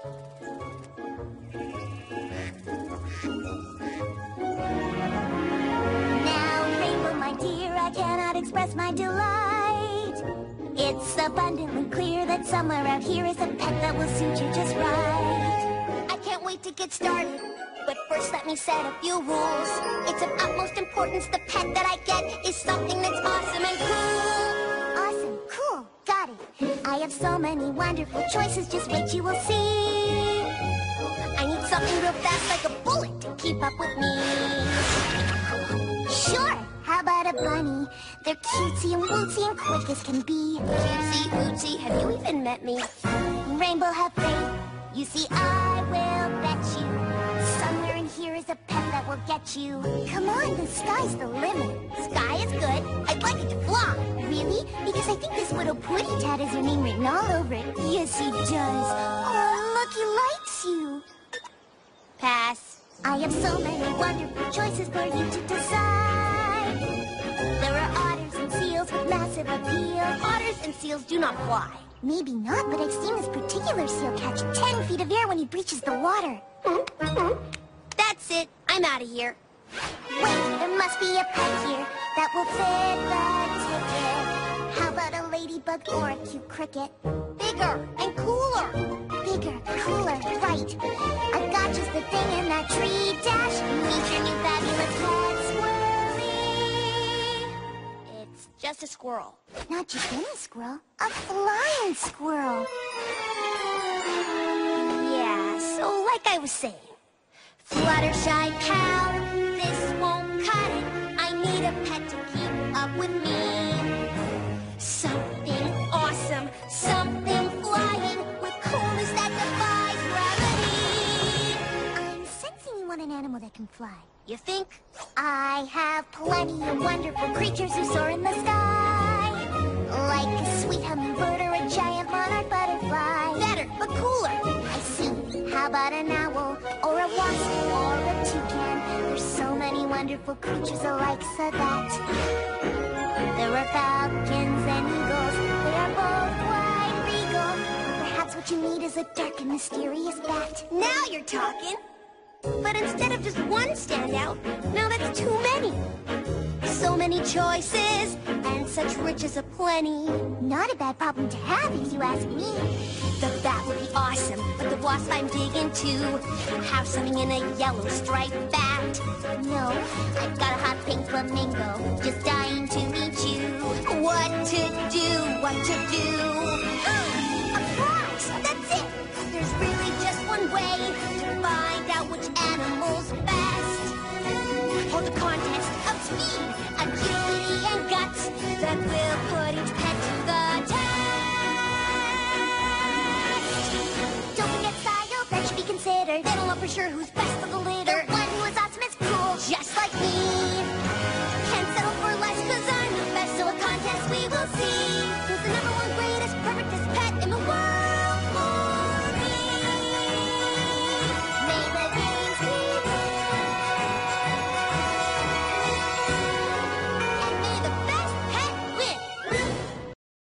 Now, Rainbow, my dear, I cannot express my delight. It's abundantly clear that somewhere out here is a pet that will suit you just right. I can't wait to get started, but first let me set a few rules. It's of utmost importance the pet that I get is something that's awesome and cool. Awesome, cool, got it. I have so many wonderful choices, just wait, you will see. I need something real fast like a bullet to keep up with me. Sure, how about a bunny? They're cutesy and wootsy and quick as can be. Cutesy, wootsy, have you even met me? Rainbow, have faith. You see, I will bet you somewhere in here is a pet that will get you. Come on, the sky's the limit. Sky is good. I'd like it to fly. Really? Because I think this little putty tat has your name written all over it. Yes, he does. Oh, look, he likes you. Pass. I have so many wonderful choices for you to decide. There are otters and seals with massive appeal. Otters and seals do not fly. Maybe not, but I've seen this particular seal catch 10 feet of air when he breaches the water. That's it. I'm out of here. Wait, there must be a pet here that will fit the ticket. How about a ladybug or a cute cricket? Bigger and cooler. Bigger, cooler, right. I've got just the thing in that tree dash. Meet your new fabulous pet squirrely. It's just a squirrel. Not just any squirrel, a flying squirrel. Yeah, so like I was saying, Fluttershy pal, this won't cut it. I need a pet to keep up with me. Something awesome, something flying with coolness that defies gravity. I'm sensing you want an animal that can fly. You think? I have plenty of wonderful creatures who soar in the sky. Like a sweet hummingbird or a giant monarch butterfly. Better, but cooler. I see. How about an owl, or a wasp, or a toucan? There's so many wonderful creatures alike, so that there are falcons and eagles. They are both wide regal. Perhaps what you need is a dark and mysterious bat. Now you're talking. But instead of just one standout, now that's too many. So many choices, and such riches aplenty. Not a bad problem to have, if you ask me. The bat would be awesome, but the wasp I'm digging to. Have something in a yellow striped bat. No, I've got a hot pink flamingo, just dying to meet you. What to do, what to do? A prize, that's it! There's really just one way to find out which animal's best. Hold a contest of speed, agility, and guts that will put each pet to the test. Don't forget style, that should be considered. They don't know for sure who's best for the litter. The one who is awesome is cool, just like me. Can't settle for less, cause I'm the best, so a contest we will see. Who's the #1 great